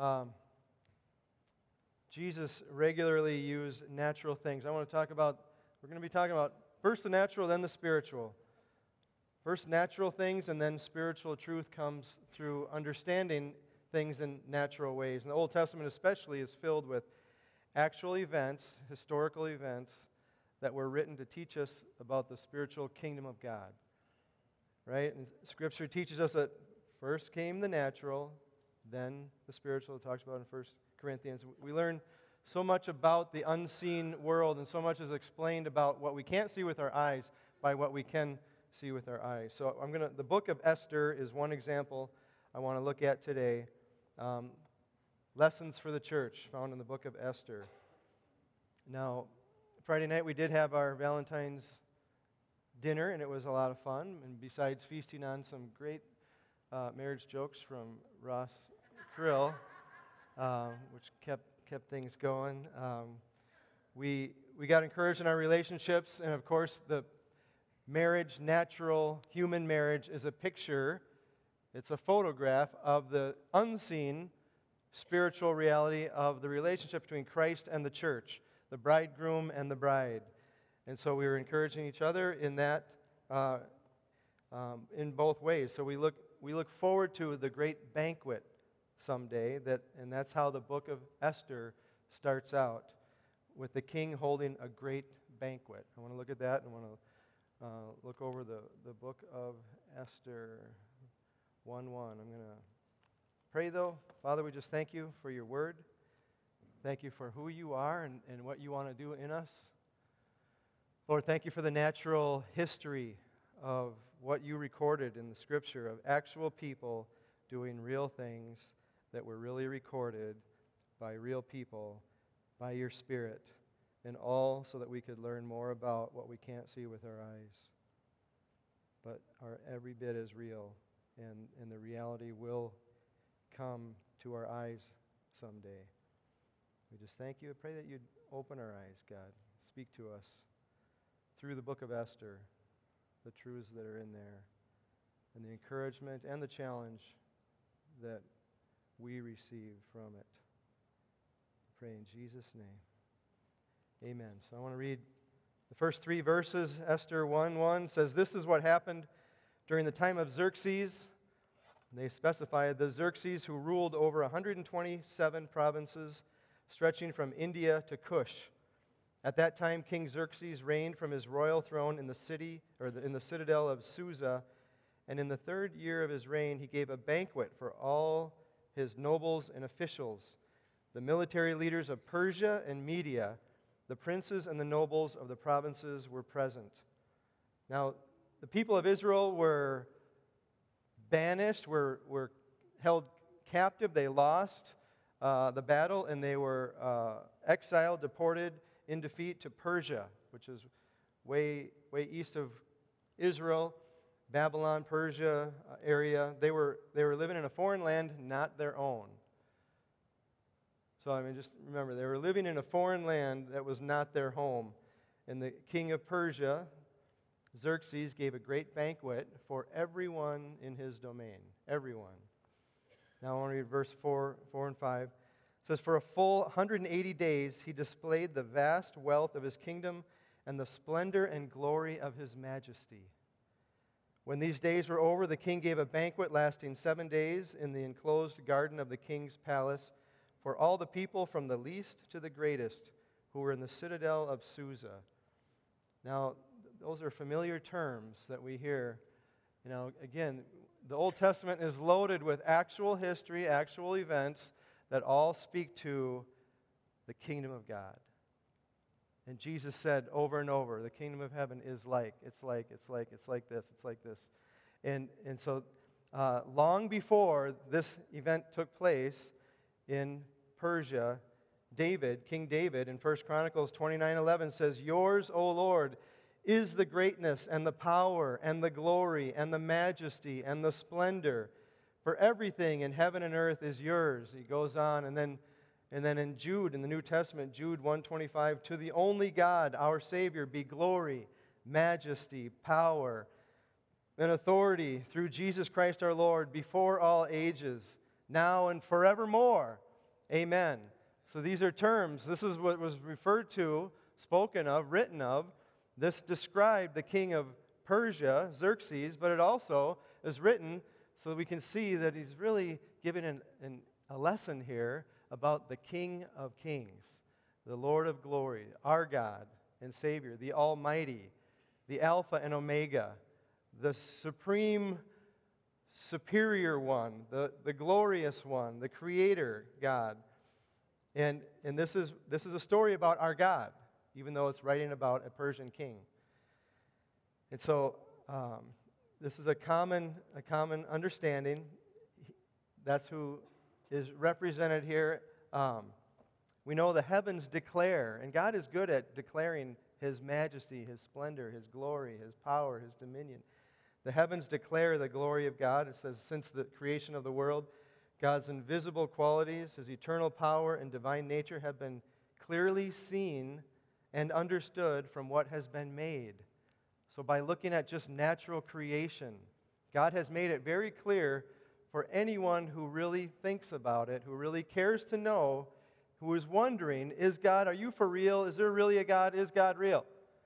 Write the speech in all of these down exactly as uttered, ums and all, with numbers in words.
Um, Jesus regularly used natural things. I want to talk about, we're going to be talking about first the natural, then the spiritual. First natural things, and then spiritual truth comes through understanding things in natural ways. And the Old Testament especially is filled with actual events, historical events, that were written to teach us about the spiritual kingdom of God. Right? And Scripture teaches us that first came the natural, then the spiritual. It talks about in First Corinthians. We learn so much about the unseen world, and so much is explained about what we can't see with our eyes by what we can see with our eyes. So I'm gonna. The book of Esther is one example I want to look at today. Um, lessons for the church found in the book of Esther. Now, Friday night we did have our Valentine's dinner, and it was a lot of fun. And besides feasting on some great uh, marriage jokes from Ross Krill, uh, which kept kept things going, um, we we got encouraged in our relationships, and of course the marriage, natural human marriage, is a picture. It's a photograph of the unseen spiritual reality of the relationship between Christ and the church, the bridegroom and the bride. And so we were encouraging each other in that, uh, um, in both ways. So we look we look forward to the great banquet someday, that, and that's how the book of Esther starts out, with the king holding a great banquet. I want to look at that, and I want to uh, look over the, the book of Esther one one. I'm going to pray, though. Father, we just thank you for your word. Thank you for who you are and, and what you want to do in us. Lord, thank you for the natural history of what you recorded in the Scripture, of actual people doing real things that were really recorded by real people, by your Spirit, and all so that we could learn more about what we can't see with our eyes, but are every bit as real, and, and the reality will come to our eyes someday. We just thank you. I pray that you'd open our eyes, God. Speak to us through the book of Esther, the truths that are in there, and the encouragement and the challenge that we receive from it. I pray in Jesus' name. Amen. So I want to read the first three verses. Esther one one says, "This is what happened during the time of Xerxes." And they specify the Xerxes who ruled over one hundred twenty-seven provinces, stretching from India to Cush. At that time, King Xerxes reigned from his royal throne in the city, or the, in the citadel of Susa. And in the third year of his reign, he gave a banquet for all his nobles and officials, the military leaders of Persia and Media. The princes and the nobles of the provinces were present. Now, the people of Israel were banished, were, were held captive. They lost uh, the battle, and they were uh, exiled, deported in defeat to Persia, which is way, way east of Israel. Babylon, Persia uh, area. They were they were living in a foreign land, not their own. So I mean, just remember, they were living in a foreign land that was not their home. And the king of Persia, Xerxes, gave a great banquet for everyone in his domain. Everyone. Now I want to read verse four, four and five. It says, "For a full one hundred eighty days he displayed the vast wealth of his kingdom and the splendor and glory of his majesty. When these days were over, the king gave a banquet lasting seven days in the enclosed garden of the king's palace for all the people from the least to the greatest who were in the citadel of Susa." Now, those are familiar terms that we hear. You know, again, the Old Testament is loaded with actual history, actual events that all speak to the kingdom of God. And Jesus said over and over, the kingdom of heaven is like, it's like, it's like, it's like this, it's like this. And, and so uh, long before this event took place in Persia, David, King David, in First Chronicles twenty-nine eleven says, "Yours, O Lord, is the greatness and the power and the glory and the majesty and the splendor. For everything in heaven and earth is yours." He goes on, and then And then in Jude, in the New Testament, Jude one twenty-five, "To the only God, our Savior, be glory, majesty, power, and authority through Jesus Christ our Lord, before all ages, now and forevermore." Amen. So these are terms. This is what was referred to, spoken of, written of. This described the king of Persia, Xerxes, but it also is written so we can see that he's really giving an, an, a lesson here about the King of Kings, the Lord of glory, our God and Savior, the Almighty, the Alpha and Omega, the supreme, superior one, the, the glorious one, the Creator God. And, and this is, this is a story about our God, even though it's writing about a Persian king. And so um, this is a common, a common understanding. That's who is represented here. Um, we know the heavens declare, and God is good at declaring His majesty, His splendor, His glory, His power, His dominion. The heavens declare the glory of God. It says, since the creation of the world, God's invisible qualities, His eternal power and divine nature have been clearly seen and understood from what has been made. So by looking at just natural creation, God has made it very clear for anyone who really thinks about it, who really cares to know, who is wondering, is God, are you for real? Is there really a God? Is God real?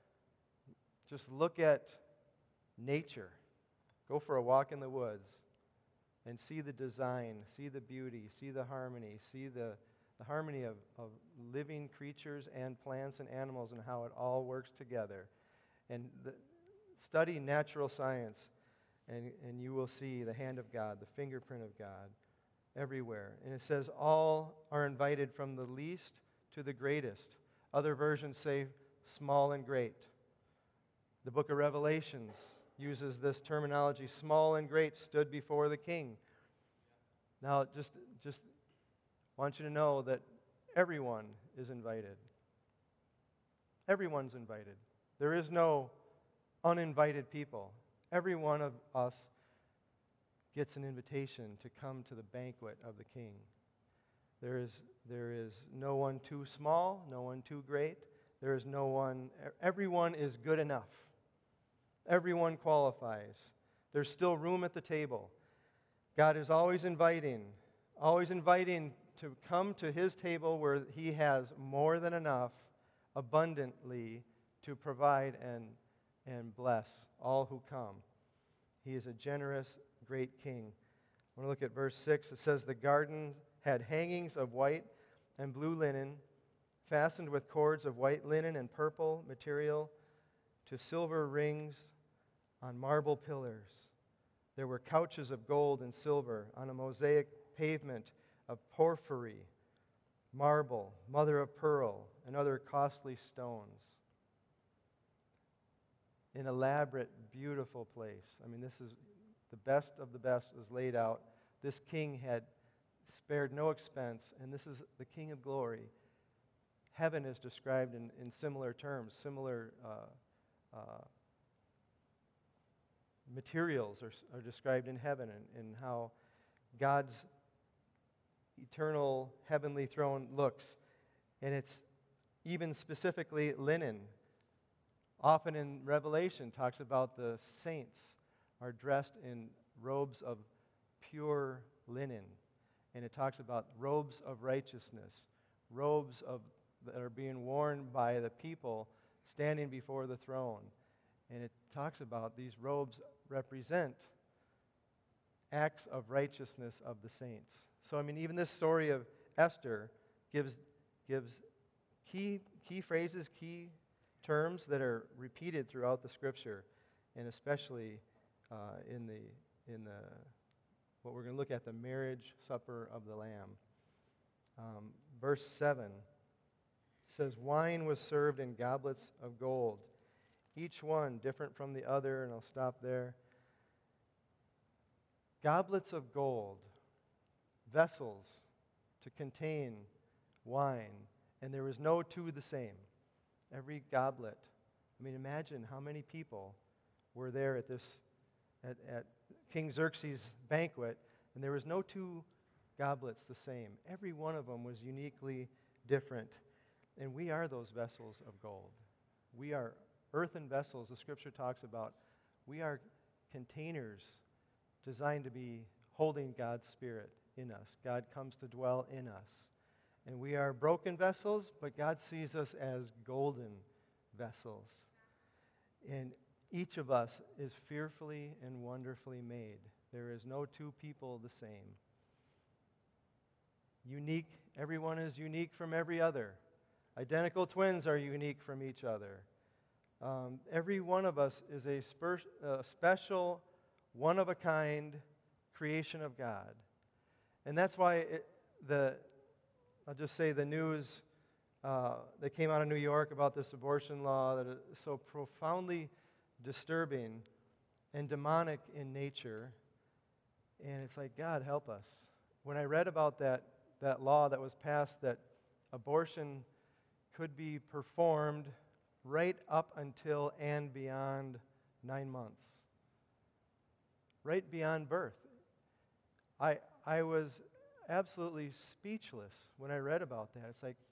Just look at nature. Go for a walk in the woods and see the design, see the beauty, see the harmony, see the, the harmony of, of living creatures and plants and animals and how it all works together. And the, study natural science, and, and you will see the hand of God, the fingerprint of God everywhere. And it says all are invited from the least to the greatest. Other versions say small and great. The book of Revelations uses this terminology, small and great stood before the king. Now, just, just want you to know that everyone is invited. Everyone's invited. There is no uninvited people. Every one of us gets an invitation to come to the banquet of the king. There is, there is no one too small, no one too great. There is no one, everyone is good enough. Everyone qualifies. There's still room at the table. God is always inviting, always inviting to come to His table where He has more than enough, abundantly, to provide and, and bless all who come. He is a generous, great king. I want to look at verse six. It says, the garden had hangings of white and blue linen, fastened with cords of white linen and purple material, to silver rings on marble pillars. There were couches of gold and silver on a mosaic pavement of porphyry, marble, mother of pearl, and other costly stones. An elaborate, beautiful place. I mean, this is the best of the best was laid out. This king had spared no expense, and this is the King of glory. Heaven is described in, in similar terms, similar uh, uh, materials are, are described in heaven, and, and how God's eternal heavenly throne looks. And it's even specifically linen. Often in Revelation talks about the saints are dressed in robes of pure linen. And it talks about robes of righteousness, robes of that are being worn by the people standing before the throne. And it talks about these robes represent acts of righteousness of the saints. So, I mean, even this story of Esther gives, gives key, key phrases, key terms that are repeated throughout the Scripture, and especially uh, in the in the what we're going to look at, the marriage supper of the Lamb. Um, verse seven says, wine was served in goblets of gold, each one different from the other, and I'll stop there. Goblets of gold, vessels to contain wine, and there was no two the same. Every goblet. I mean, imagine how many people were there at this, at, at King Xerxes' banquet, and there was no two goblets the same. Every one of them was uniquely different. And we are those vessels of gold. We are earthen vessels, the Scripture talks about. We are containers designed to be holding God's Spirit in us. God comes to dwell in us. And we are broken vessels, but God sees us as golden vessels. And each of us is fearfully and wonderfully made. There is no two people the same. Unique, everyone is unique from every other. Identical twins are unique from each other. Um, every one of us is a sper- uh, special, one-of-a-kind creation of God. And that's why it, the, I'll just say the news uh, that came out of New York about this abortion law that is so profoundly disturbing and demonic in nature. And it's like, God, help us. When I read about that, that law that was passed that abortion could be performed right up until and beyond nine months. Right beyond birth. I I was absolutely speechless when I read about that. It's like,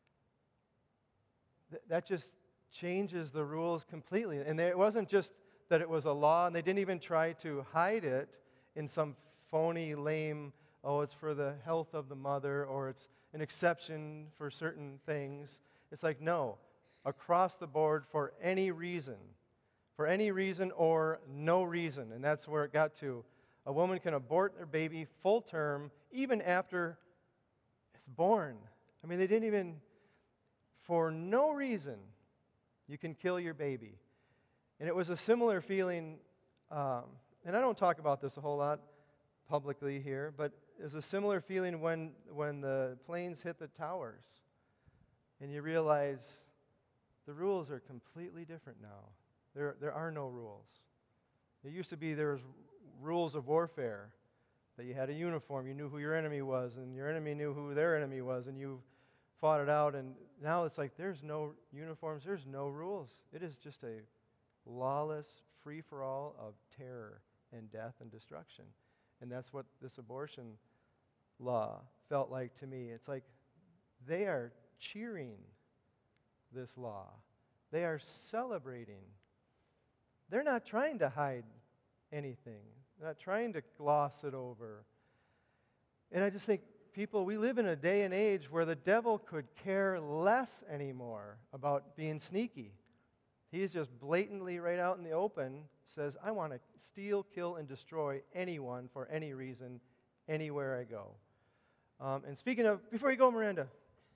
th- that just changes the rules completely. And they, it wasn't just that it was a law, and they didn't even try to hide it in some phony, lame, oh, it's for the health of the mother, or it's an exception for certain things. It's like, no, across the board for any reason, for any reason or no reason. And that's where it got to. A woman can abort their baby full term even after it's born. I mean, they didn't even, for no reason, you can kill your baby. And it was a similar feeling, um, and I don't talk about this a whole lot publicly here, but it was a similar feeling when, when the planes hit the towers. And you realize the rules are completely different now. There, there are no rules. It used to be there was rules of warfare, that you had a uniform, you knew who your enemy was, and your enemy knew who their enemy was, and you fought it out. And now it's like there's no uniforms, there's no rules. It is just a lawless free-for-all of terror and death and destruction. And that's what this abortion law felt like to me. It's like they are cheering this law. They are celebrating. They're not trying to hide anything. They're not trying to gloss it over. And I just think, people, we live in a day and age where the devil could care less anymore about being sneaky. He's just blatantly right out in the open says, I want to steal, kill, and destroy anyone for any reason, anywhere I go. Um, and speaking of, before you go, Miranda,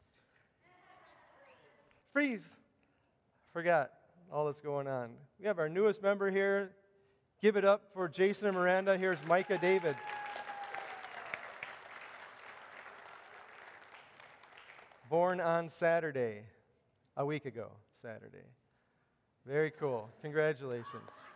freeze. Forgot all that's going on. We have our newest member here. Give it up for Jason and Miranda. Here's Micah David. Born on Saturday, a week ago, Saturday. Very cool. Congratulations.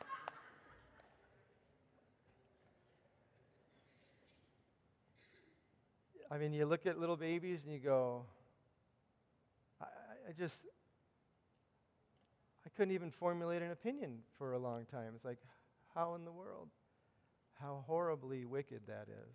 I mean, you look at little babies and you go, I, I just, I couldn't even formulate an opinion for a long time. It's like, how in the world? How horribly wicked that is.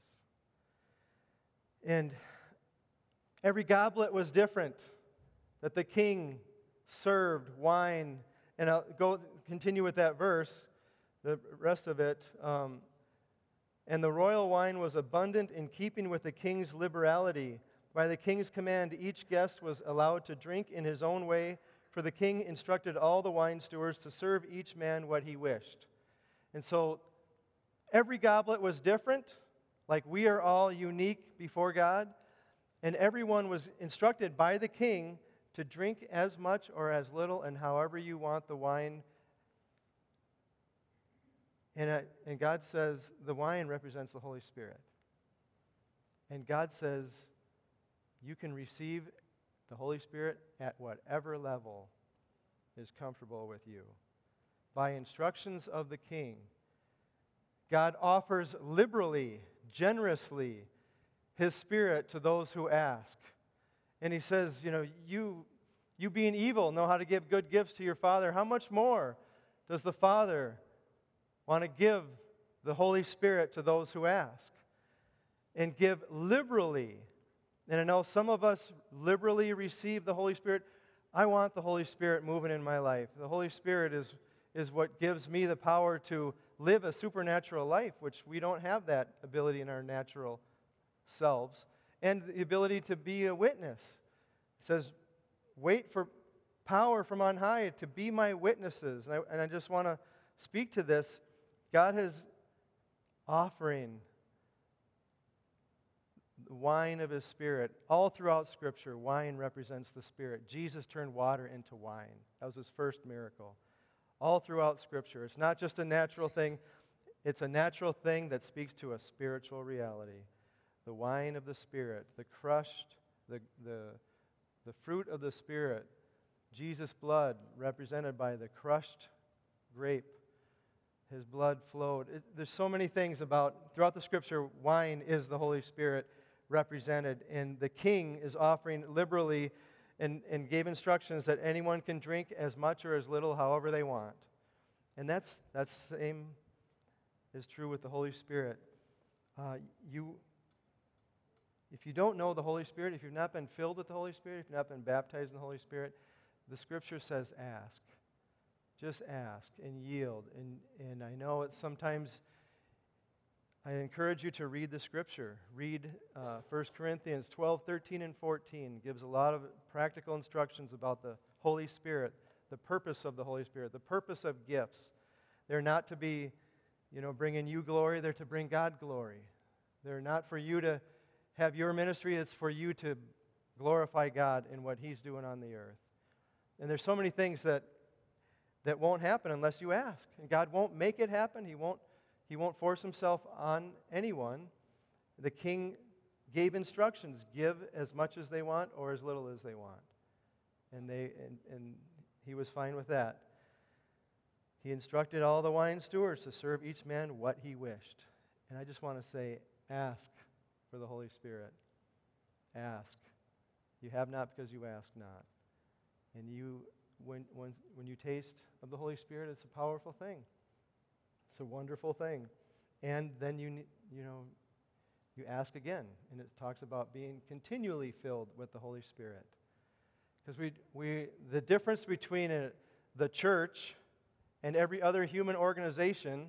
And every goblet was different that the king served wine. And I'll go continue with that verse, the rest of it. Um, and the royal wine was abundant in keeping with the king's liberality. By the king's command, each guest was allowed to drink in his own way, for the king instructed all the wine stewards to serve each man what he wished. And so every goblet was different, like we are all unique before God, and everyone was instructed by the king to drink as much or as little and however you want the wine. And, uh, and God says the wine represents the Holy Spirit. And God says you can receive the Holy Spirit at whatever level is comfortable with you. By instructions of the king, God offers liberally, generously, His Spirit to those who ask. And He says, you know, you, you being evil know how to give good gifts to your Father. How much more does the Father want to give the Holy Spirit to those who ask? And give liberally. And I know some of us liberally receive the Holy Spirit. I want the Holy Spirit moving in my life. The Holy Spirit is, is what gives me the power to live a supernatural life, which we don't have that ability in our natural selves. and the ability to be a witness. It says, wait for power from on high to be my witnesses. And I, and I just want to speak to this. God is offering the wine of His Spirit. All throughout Scripture, wine represents the Spirit. Jesus turned water into wine. That was His first miracle. All throughout Scripture. It's not just a natural thing. It's a natural thing that speaks to a spiritual reality. The wine of the Spirit, the crushed, the, the, the fruit of the Spirit, Jesus' blood represented by the crushed grape. His blood flowed. It, there's so many things about, throughout the Scripture, wine is the Holy Spirit represented. And the King is offering liberally and, and gave instructions that anyone can drink as much or as little, however they want. And that's that's the same is true with the Holy Spirit. Uh, you, if you don't know the Holy Spirit, if you've not been filled with the Holy Spirit, if you've not been baptized in the Holy Spirit, the Scripture says ask. Just ask and yield. And, and I know it's sometimes, I encourage you to read the Scripture. Read uh, First Corinthians twelve, thirteen, and fourteen. Gives a lot of practical instructions about the Holy Spirit, the purpose of the Holy Spirit, the purpose of gifts. They're not to be, you know, bringing you glory. They're to bring God glory. They're not for you to have your ministry. It's for you to glorify God in what He's doing on the earth. And there's so many things that that won't happen unless you ask. And God won't make it happen. He won't, he won't force Himself on anyone. The King gave instructions. Give as much as they want or as little as they want. And, they, and, and He was fine with that. He instructed all the wine stewards to serve each man what he wished. And I just want to say, ask for the Holy Spirit. Ask. You have not because you ask not. And you, when, when, when you taste of the Holy Spirit, it's a powerful thing. It's a wonderful thing. And then you, you know, you ask again. And it talks about being continually filled with the Holy Spirit. Because we, we, the difference between a, the church and every other human organization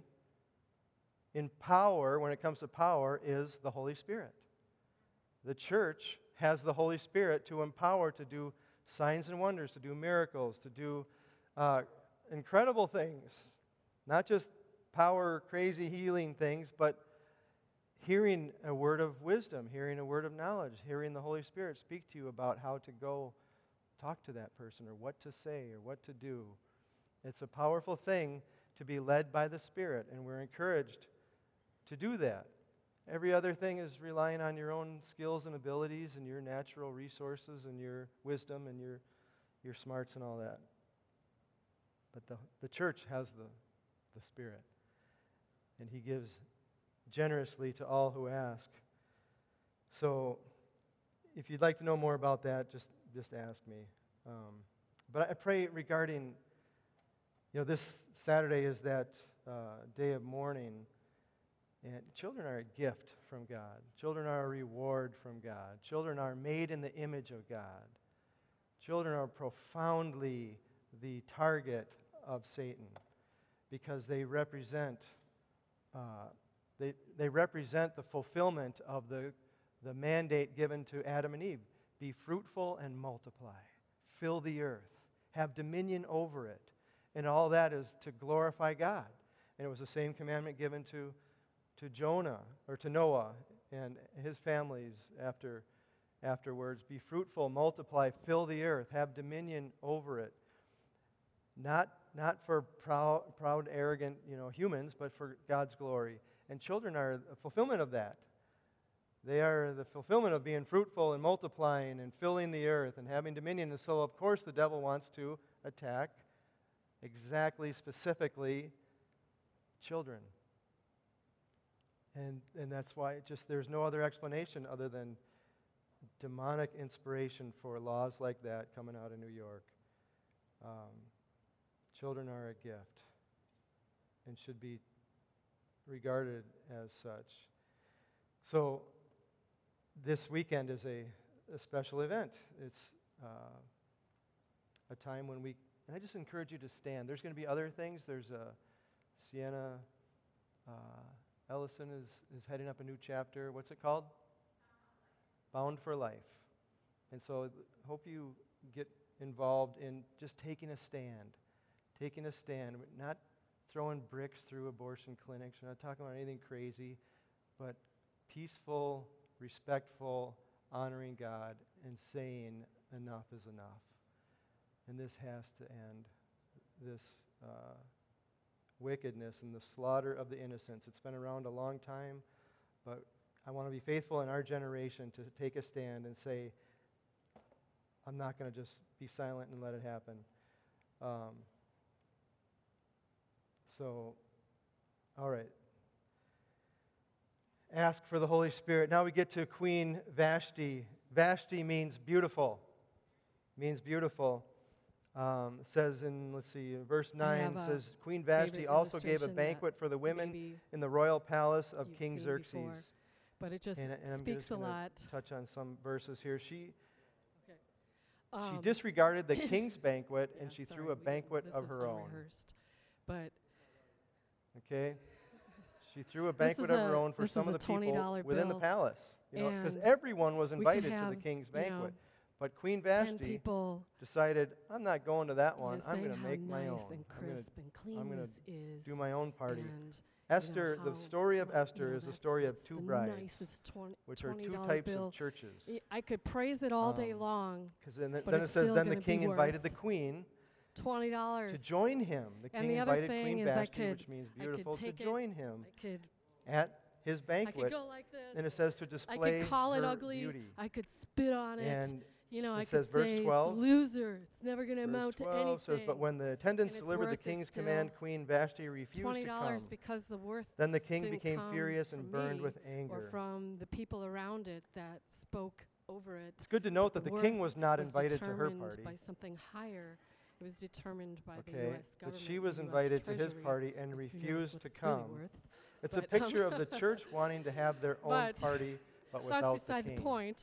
in power, when it comes to power, is the Holy Spirit. The church has the Holy Spirit to empower to do signs and wonders, to do miracles, to do uh, incredible things. Not just power, crazy healing things, but hearing a word of wisdom, hearing a word of knowledge, hearing the Holy Spirit speak to you about how to go talk to that person or what to say or what to do. It's a powerful thing to be led by the Spirit, and we're encouraged to do that. Every other thing is relying on your own skills and abilities and your natural resources and your wisdom and your, your smarts and all that. But the, the church has the, the Spirit, and He gives generously to all who ask. So if you'd like to know more about that, just, just ask me. Um, but I pray regarding, you know, this Saturday is that uh, day of mourning. And children are a gift from God. Children are a reward from God. Children are made in the image of God. Children are profoundly the target of Satan because they represent uh, they they represent the fulfillment of the the mandate given to Adam and Eve: be fruitful and multiply, fill the earth, have dominion over it, and all that is to glorify God. And it was the same commandment given to. to Jonah, or to Noah and his families after, afterwards. Be fruitful, multiply, fill the earth, have dominion over it. Not, not for proud, proud, arrogant, you know, humans, but for God's glory. And children are a fulfillment of that. They are the fulfillment of being fruitful and multiplying and filling the earth and having dominion. And so, of course, the devil wants to attack exactly, specifically, children. And and that's why it just there's no other explanation other than demonic inspiration for laws like that coming out of New York. Um, children are a gift and should be regarded as such. So this weekend is a, a special event. It's uh, a time when we, and I just encourage you to stand. There's going to be other things. There's a Sienna uh, Ellison is, is heading up a new chapter. What's it called? bound for life. And so I hope you get involved in just taking a stand, taking a stand, not throwing bricks through abortion clinics. We're not talking about anything crazy, but peaceful, respectful, honoring God, and saying enough is enough. And this has to end, this uh, wickedness and the slaughter of the innocents. It's been around a long time, but I want to be faithful in our generation to take a stand and say, I'm not going to just be silent and let it happen. Um, so, all right. Ask for the Holy Spirit. Now we get to Queen Vashti. Vashti means beautiful. Means beautiful. Um, it says in, let's see, verse nine, it says, Queen Vashti also gave a banquet for the women in the royal palace of King Xerxes. Before, but it just and, and speaks I'm just a lot. Touch on some verses here. She okay. um, she disregarded the king's banquet and yeah, she sorry, threw a banquet this of is her own. Unrehearsed, but okay, she threw a banquet a, of her own for some of the people within the palace. You know, because everyone was invited have, to the king's banquet. You know, but Queen Vashti decided, I'm not going to that one. I'm going to make nice my own. And crisp I'm and clean I'm this is, do my own party. And, Esther, you know, the story of well, Esther you know, is the story of two brides, twenty, which are two types bill. of churches. I could praise it all day um, long. Then, but then it says, then the be king invited the queen twenty dollars to join him. The and king the invited other Queen thing Vashti, is I could, which means beautiful, to it, join him I could, at his banquet. I could go like this. And it says to display I could call her it ugly. beauty. I could spit on it. And you know, it I says could say, twelve, it's loser. It's never going to verse amount to twelve anything. says, but when the attendants And it's delivered the worth it king's still command, Queen Vashti refused twenty to dollars come. because the worth Then the king didn't became come furious and from burned me with anger. or from the people around it that spoke over it. It's good to note that the worth king was not was invited to her determined party. by something higher. It was determined by the Okay, U S but government. she was the U S invited to his Treasury. party and Who knows refused what to it's really come. worth. It's a But, picture um, of the church wanting to have their own But party, but That's without the beside king. the point.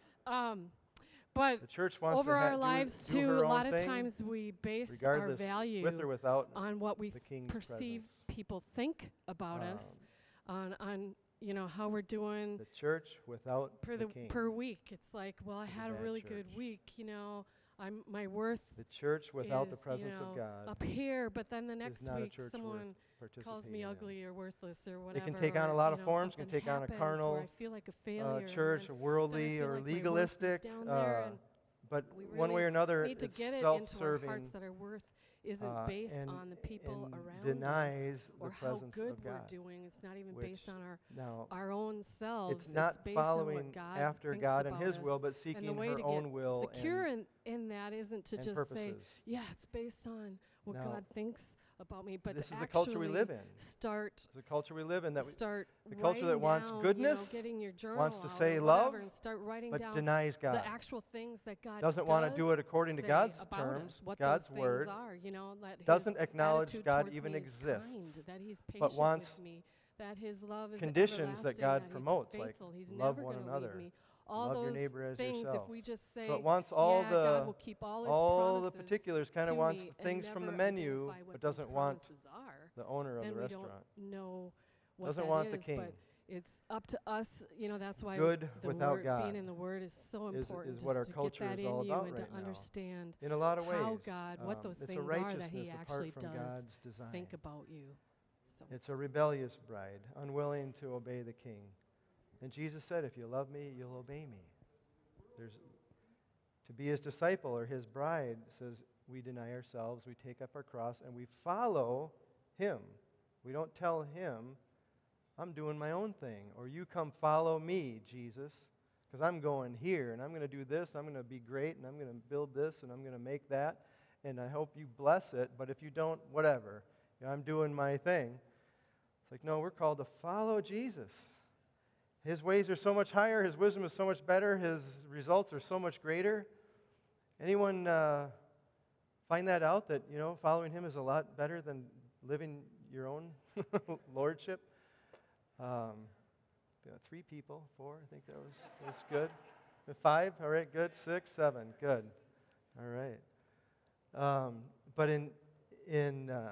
Um, but The church wants over to ha- our do- lives do too, her a own lot of thing, times we base our regardless, value with or without on what we the th- king's perceive presence. people think about us, on on you know how we're doing The church without per the the king. per week. It's like, well, I is a had a bad really good church. week. You know, I'm my worth The church without is the presence you know, of God up here, but then the is next not a week church someone worth calls participating me in. ugly or worthless or It whatever. can take on a or, lot you of know, forms. It can something take on a happens carnal where I feel like a uh, failure. and church, then- worldly feel or like my worth is legalistic. down uh, there and but we one way or really another, need to it's get it into our self-serving hearts that our worth isn't uh, based and, on the people and around us denies or the how presence good of we're God. doing. It's not even which based on our now, our own selves. it's not based on following what God after thinks God and about His us. will, but And the seeking way her to own get will secure and, in, in that isn't to and just purposes. say, yeah, it's based on what Now, God thinks about me, but this to is the actually culture we live in. start It's the culture we live in that we, start the culture that writing wants down, goodness, you know, getting your journal wants to out say or love, whatever, and start writing but down denies God. the actual things that God Doesn't want to does do it according to say God's about terms, us, what God's those word. things are, you know, that Doesn't his acknowledge attitude God towards even me is exists, kind, that he's patient but wants with me, that his love is conditions that everlasting, God that promotes, he's like faithful, he's love never one gonna another, leave me. All love those your neighbor as things, yourself. if we just say, So it wants all yeah, the God will keep all his all the promises particulars, kind to of wants me the things and from the never menu, identify what but those doesn't want promises are, the owner of then the we restaurant. don't know what Doesn't that want the is, king. but it's up to us. You know, that's why Good the without word, God being in the Word is so is- important. is what our to culture get that is all in you about and right to now. understand In a lot of how ways, God, what um, those it's a things are that He righteousness actually apart from does God's design. think about you. So It's a rebellious bride, unwilling to obey the king. And Jesus said, if you love me, you'll obey me. There's to be his disciple or his bride says we deny ourselves, we take up our cross, and we follow him. We don't tell him, I'm doing my own thing, or you come follow me, Jesus, because I'm going here, and I'm going to do this, and I'm going to be great, and I'm going to build this, and I'm going to make that, and I hope you bless it, but if you don't, whatever. You know, I'm doing my thing. It's like, no, we're called to follow Jesus. His ways are so much higher, his wisdom is so much better, his results are so much greater. Anyone uh, find that out, that, you know, following him is a lot better than living your own lordship? Um, yeah, three people, four, I think that was that's good. Five, all right, good. Six, seven, good. All right. Um, but in in uh,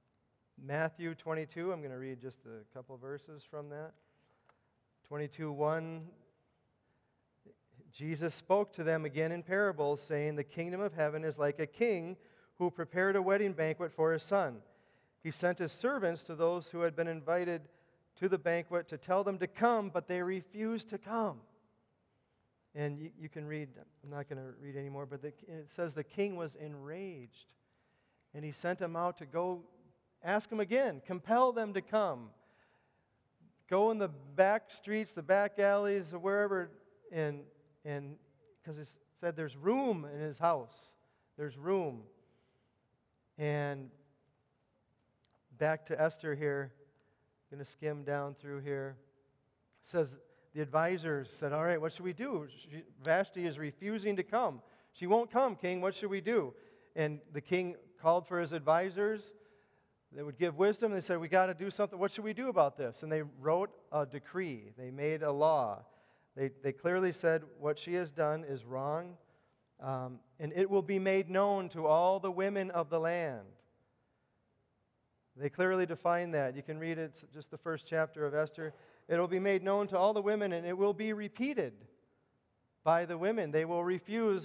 Matthew twenty-two, I'm going to read just a couple verses from that. twenty-two one, Jesus spoke to them again in parables, saying, "The kingdom of heaven is like a king who prepared a wedding banquet for his son. He sent his servants to those who had been invited to the banquet to tell them to come, but they refused to come." And you, you can read, I'm not going to read anymore, but the, it says the king was enraged. And he sent them out to go ask them again, compel them to come. Go in the back streets, the back alleys, or wherever, and and because it said there's room in his house. There's room. And back to Esther here. I'm going to skim down through here. It says the advisors said, "All right, what should we do? She, Vashti is refusing to come. She won't come, king. What should we do?" And the king called for his advisors. They would give wisdom. They said, "We got to do something. What should we do about this?" And they wrote a decree. They made a law. They, they clearly said, what she has done is wrong, um, and it will be made known to all the women of the land. They clearly define that. You can read it, it's just the first chapter of Esther. It will be made known to all the women, and it will be repeated by the women. They will refuse.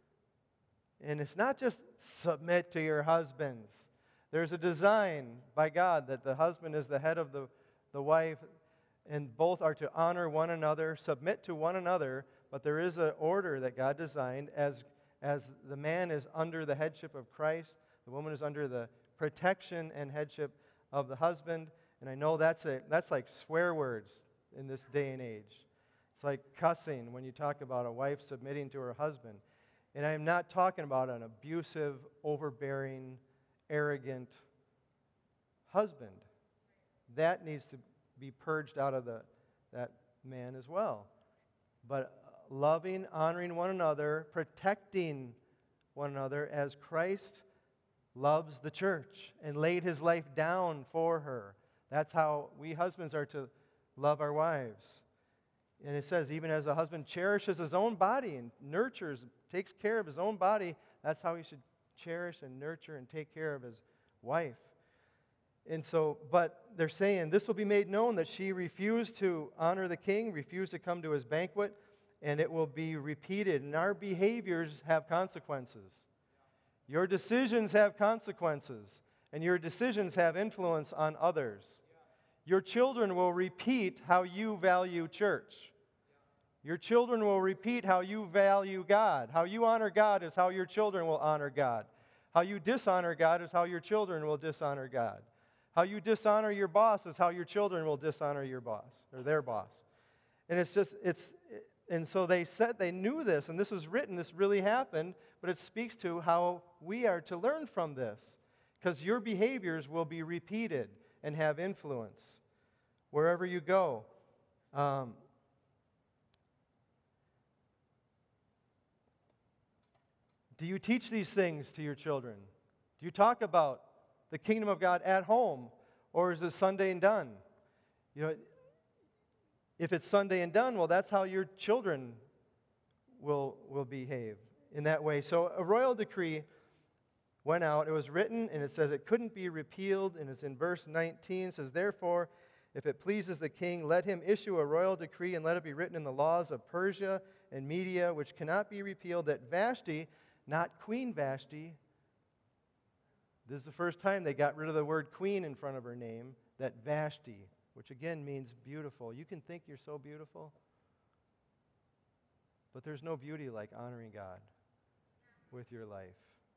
And it's not just submit to your husbands. There's a design by God that the husband is the head of the, the wife, and both are to honor one another, submit to one another, but there is an order that God designed as, as the man is under the headship of Christ, the woman is under the protection and headship of the husband. And I know that's a that's like swear words in this day and age. It's like cussing when you talk about a wife submitting to her husband. And I am not talking about an abusive, overbearing, arrogant husband. That needs to be purged out of the that man as well. But loving, honoring one another, protecting one another as Christ loves the church and laid his life down for her. That's how we husbands are to love our wives. And it says, even as a husband cherishes his own body and nurtures, takes care of his own body, that's how he should cherish and nurture and take care of his wife. And so, but they're saying this will be made known that she refused to honor the king, refused to come to his banquet, and it will be repeated. And our behaviors have consequences. Your decisions have consequences, and your decisions have influence on others. Your children will repeat how you value church. Your children will repeat how you value God. How you honor God is how your children will honor God. How you dishonor God is how your children will dishonor God. How you dishonor your boss is how your children will dishonor your boss, or their boss. And it's just, it's, and so they said they knew this, and this was written, this really happened, but it speaks to how we are to learn from this. Because your behaviors will be repeated and have influence wherever you go. Um, do you teach these things to your children? Do you talk about the kingdom of God at home, or is it Sunday and done? You know, if it's Sunday and done, well, that's how your children will will behave in that way. So a royal decree went out. It was written, and it says it couldn't be repealed, and it's in verse nineteen. It says, "Therefore, if it pleases the king, let him issue a royal decree, and let it be written in the laws of Persia and Media, which cannot be repealed, that Vashti," not Queen Vashti. This is the first time they got rid of the word queen in front of her name, that Vashti, which again means beautiful. You can think you're so beautiful, but there's no beauty like honoring God with your life.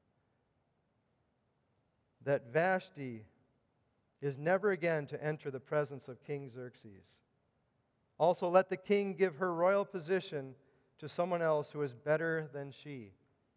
That Vashti is never again to enter the presence of King Xerxes. Also, let the king give her royal position to someone else who is better than she.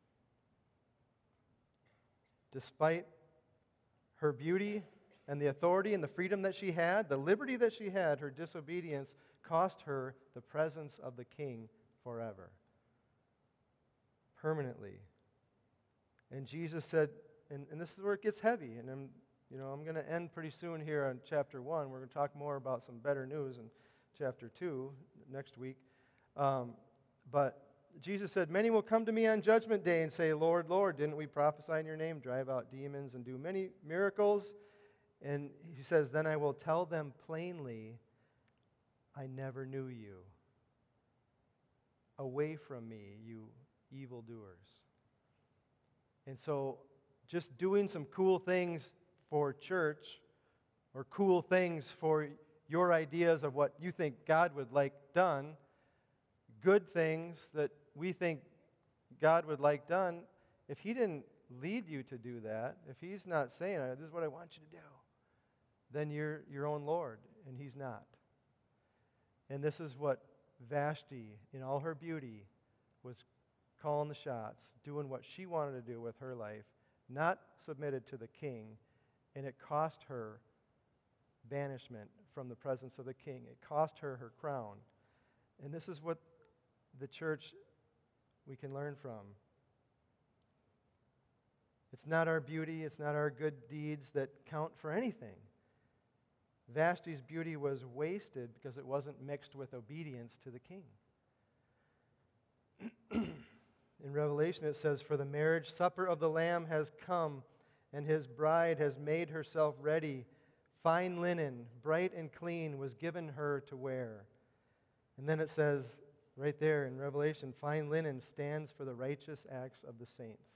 Despite her beauty and the authority and the freedom that she had, the liberty that she had, her disobedience cost her the presence of the king forever, permanently. And Jesus said, and, and this is where it gets heavy, and I'm, you know, I'm going to end pretty soon here on chapter one. We're going to talk more about some better news in chapter two next week. Um, but Jesus said, "Many will come to me on judgment day and say, 'Lord, Lord, didn't we prophesy in your name, drive out demons, and do many miracles?' And he says, 'Then I will tell them plainly, I never knew you. away from me, you evildoers. And so just doing some cool things for church or cool things for your ideas of what you think God would like done, good things that we think God would like done, if He didn't lead you to do that, if He's not saying, this is what I want you to do, then you're your own Lord, and He's not. And this is what Vashti, in all her beauty, was calling the shots, doing what she wanted to do with her life, not submitted to the king, and it cost her banishment from the presence of the king. It cost her her crown. And this is what the church we can learn from. It's not our beauty, it's not our good deeds that count for anything. Vashti's beauty was wasted because it wasn't mixed with obedience to the king. In Revelation it says, "For the marriage supper of the Lamb has come, and his bride has made herself ready. Fine linen, bright and clean, was given her to wear." And then it says, right there in Revelation, fine linen stands for the righteous acts of the saints.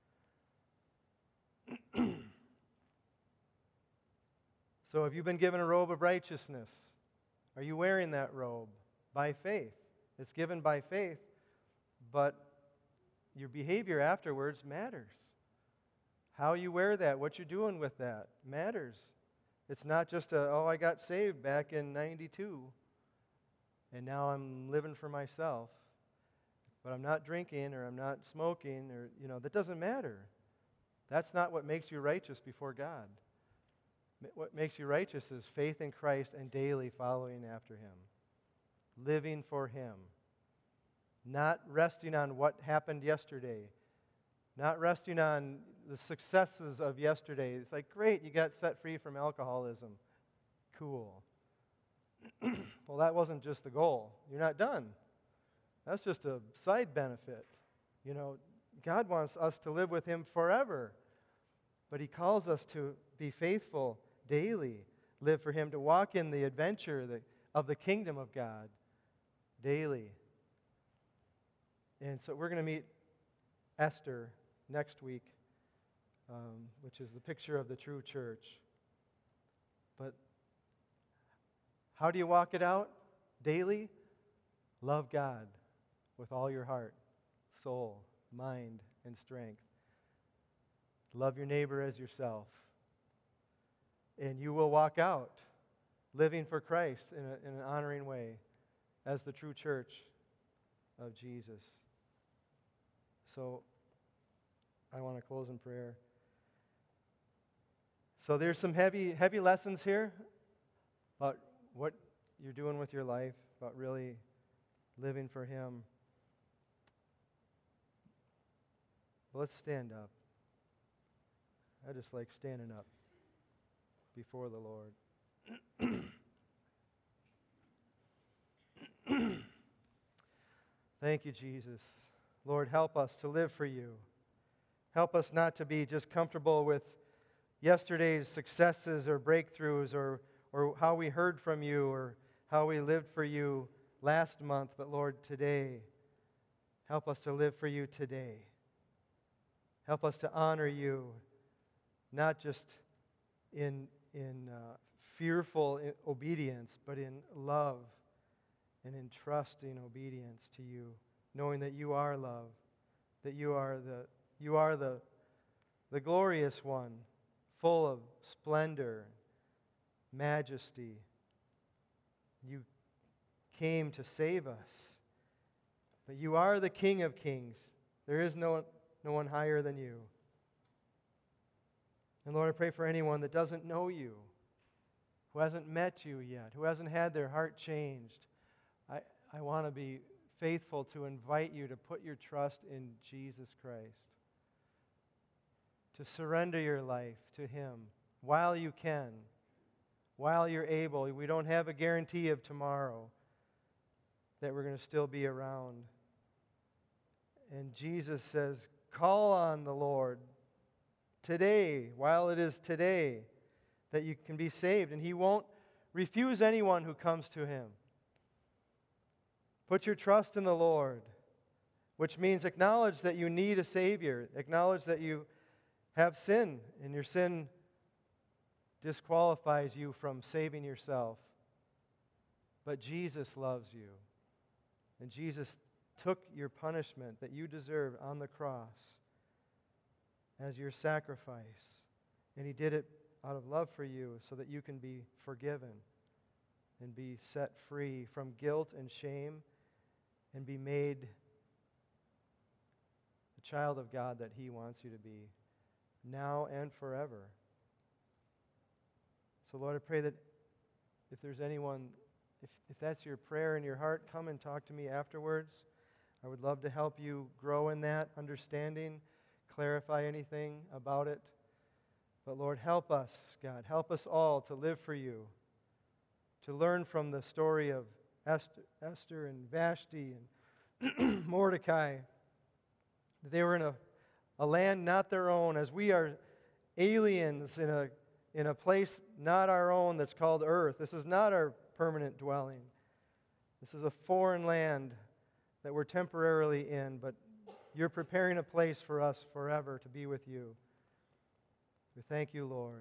So have you been given a robe of righteousness? Are you wearing that robe? By faith. It's given by faith, but your behavior afterwards matters. How you wear that, what you're doing with that, matters. It's not just a, oh, I got saved back in ninety-two, and now I'm living for myself, but I'm not drinking, or I'm not smoking, or, you know, that doesn't matter. That's not what makes you righteous before God. What makes you righteous is faith in Christ and daily following after Him, living for Him, not resting on what happened yesterday, not resting on the successes of yesterday. It's like, great, you got set free from alcoholism. Cool. Well, that wasn't just the goal. You're not done. That's just a side benefit. You know, God wants us to live with Him forever, but He calls us to be faithful daily, live for Him, to walk in the adventure of the kingdom of God daily. And so we're going to meet Esther next week, um, which is the picture of the true church. But how do you walk it out daily? Love God with all your heart, soul, mind, and strength. Love your neighbor as yourself. And you will walk out living for Christ in, a, in an honoring way as the true church of Jesus. So I want to close in prayer. So there's some heavy, heavy lessons here about what you're doing with your life, about really living for Him. Well, let's stand up. I just like standing up before the Lord. Thank you, Jesus. Lord, help us to live for You. Help us not to be just comfortable with yesterday's successes or breakthroughs, or, or how we heard from You, or how we lived for You last month, but Lord, today, help us to live for You today. Help us to honor You, not just in, in uh, fearful obedience, but in love and in trusting obedience to You, knowing that You are love, that You are the You are the, the glorious one, full of splendor, majesty. You came to save us, but You are the King of kings. There is no, no one higher than You. And Lord, I pray for anyone that doesn't know You, who hasn't met You yet, who hasn't had their heart changed. I, I want to be faithful to invite you to put your trust in Jesus Christ, to surrender your life to Him while you can, while you're able. We don't have a guarantee of tomorrow that we're going to still be around. And Jesus says, call on the Lord today, while it is today, that you can be saved. And He won't refuse anyone who comes to Him. Put your trust in the Lord. which means acknowledge that you need a Savior. Acknowledge that you have sin, and your sin disqualifies you from saving yourself. But Jesus loves you, and Jesus took your punishment that you deserve on the cross as your sacrifice, and He did it out of love for you so that you can be forgiven and be set free from guilt and shame and be made the child of God that He wants you to be now and forever. So Lord, I pray that if there's anyone, if, if that's your prayer in your heart, come and talk to me afterwards. I would love to help you grow in that understanding, clarify anything about it. But Lord, help us, God. Help us all to live for you, to learn from the story of Esther, Esther and Vashti and Mordecai. They were in a, a land not their own, as we are aliens in a, in a place not our own that's called earth. This is not our permanent dwelling. This is a foreign land that we're temporarily in, but you're preparing a place for us forever to be with you. We thank you, Lord.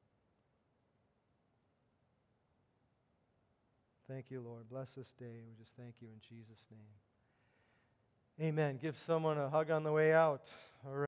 Thank you, Lord. Bless this day. We just thank you in Jesus' name. Amen. Give someone a hug on the way out.